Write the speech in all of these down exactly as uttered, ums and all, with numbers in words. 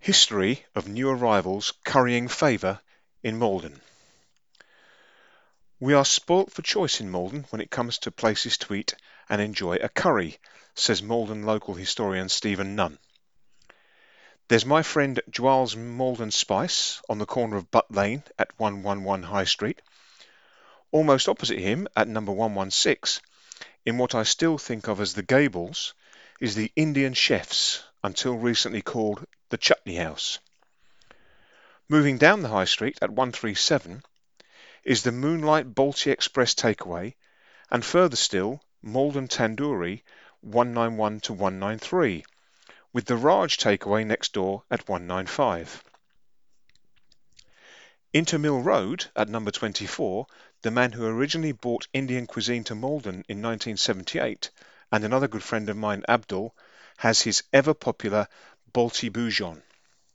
History of new arrivals currying favour in Maldon. We are spoilt for choice in Maldon when it comes to places to eat and enjoy a curry, says Maldon local historian Stephen Nunn. There's my friend Giles Maldon Spice on the corner of Butt Lane at one eleven High Street. Almost opposite him at number one sixteen, in what I still think of as the Gables, is the Indian Chefs, until recently called the Chutney House. Moving down the High Street at one thirty-seven is the Moonlight Balti Express takeaway, and further still, Maldon Tandoori one ninety-one to one ninety-three, with the Raj takeaway next door at one ninety-five. Into Mill Road at number twenty-four, the man who originally brought Indian cuisine to Maldon in nineteen seventy-eight, and another good friend of mine, Abdul, has his ever popular Balti Bouillon.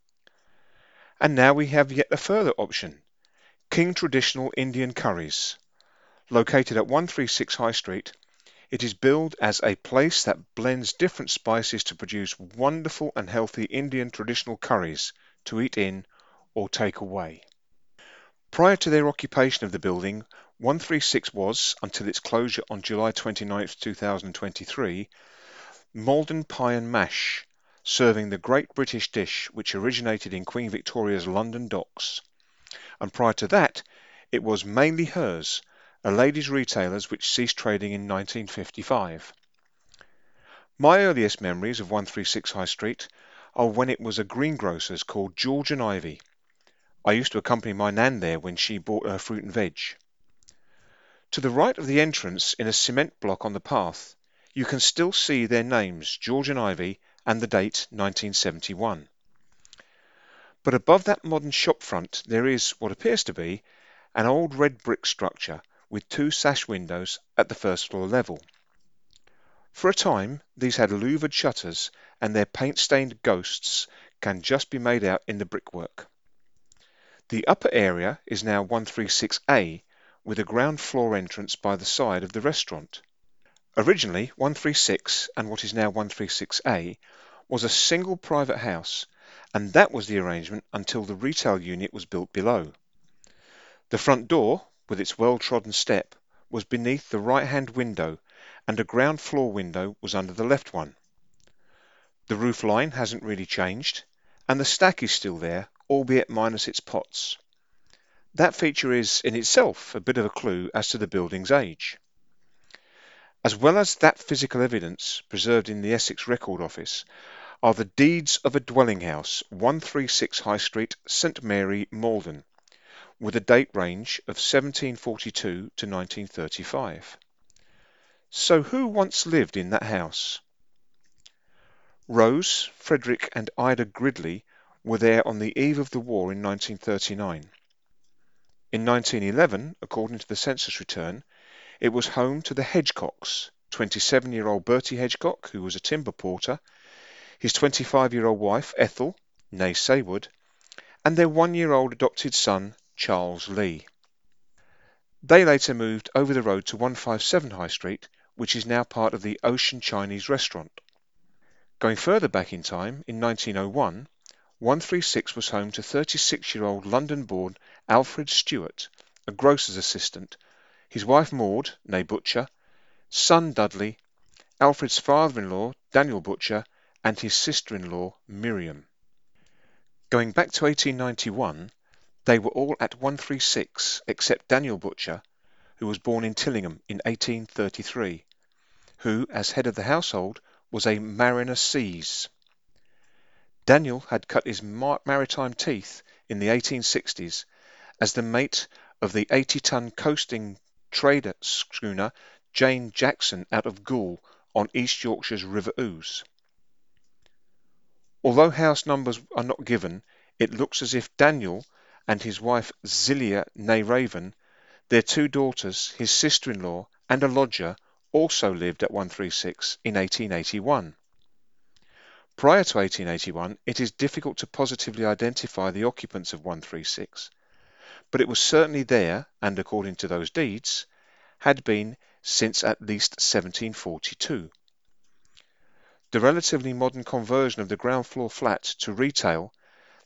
And now we have yet a further option, King Traditional Indian Curries. Located at one thirty-six High Street, it is billed as a place that blends different spices to produce wonderful and healthy Indian traditional curries to eat in or take away. Prior to their occupation of the building, one thirty-six was, until its closure on July twenty-ninth, two thousand twenty-three, Maldon Pie and Mash, serving the great British dish which originated in Queen Victoria's London docks. And prior to that, it was Mainly Hers, a ladies' retailer's which ceased trading in nineteen fifty-five. My earliest memories of one thirty-six High Street are when it was a greengrocer's called George and Ivy. I used to accompany my nan there when she bought her fruit and veg. To the right of the entrance, in a cement block on the path, you can still see their names, George and Ivy, and the date nineteen seventy-one. But above that modern shop front there is what appears to be an old red brick structure with two sash windows at the first floor level. For a time these had louvered shutters, and their paint-stained ghosts can just be made out in the brickwork. The upper area is now one thirty-six A, with a ground floor entrance by the side of the restaurant. Originally, one thirty-six and what is now one thirty-six A was a single private house, and that was the arrangement until the retail unit was built below. The front door, with its well-trodden step, was beneath the right-hand window, and a ground floor window was under the left one. The roof line hasn't really changed, and the stack is still there, albeit minus its pots. That feature is in itself a bit of a clue as to the building's age. As well as that physical evidence preserved in the Essex Record Office are the deeds of a dwelling house, one thirty-six High Street, St Mary, Maldon, with a date range of seventeen forty-two to nineteen thirty-five. So who once lived in that house? Rose, Frederick and Ida Gridley were there on the eve of the war in nineteen thirty-nine. In nineteen eleven, according to the census return, it was home to the Hedgecocks, twenty-seven-year-old Bertie Hedgecock, who was a timber porter, his twenty-five-year-old wife, Ethel, née Saywood, and their one-year-old adopted son, Charles Lee. They later moved over the road to one fifty-seven High Street, which is now part of the Ocean Chinese restaurant. Going further back in time, in nineteen oh one, one thirty-six was home to thirty-six-year-old London-born Alfred Stewart, a grocer's assistant, his wife Maud, née Butcher, son Dudley, Alfred's father-in-law, Daniel Butcher, and his sister-in-law, Miriam. Going back to eighteen ninety-one, they were all at one thirty-six except Daniel Butcher, who was born in Tillingham in eighteen thirty-three, who, as head of the household, was a mariner seas. Daniel had cut his mar- maritime teeth in the eighteen sixties as the mate of the eighty-ton coasting trader schooner Jane Jackson out of Goole on East Yorkshire's River Ouse. Although house numbers are not given, it looks as if Daniel and his wife Zilia née Raven, their two daughters, his sister-in-law, and a lodger also lived at one thirty-six in eighteen eighty-one. Prior to eighteen eighty-one, it is difficult to positively identify the occupants of one thirty-six, but it was certainly there, and according to those deeds, had been since at least seventeen forty-two. The relatively modern conversion of the ground floor flat to retail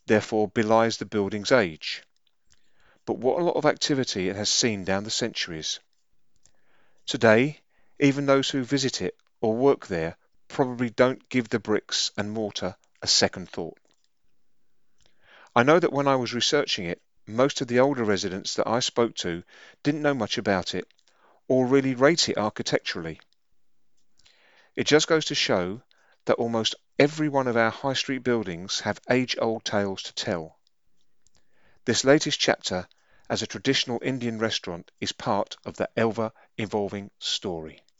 therefore belies the building's age. But what a lot of activity it has seen down the centuries. Today, even those who visit it or work there probably don't give the bricks and mortar a second thought. I know that when I was researching it, most of the older residents that I spoke to didn't know much about it or really rate it architecturally. It just goes to show that almost every one of our high street buildings have age-old tales to tell. This latest chapter as a traditional Indian restaurant is part of the ever-evolving story.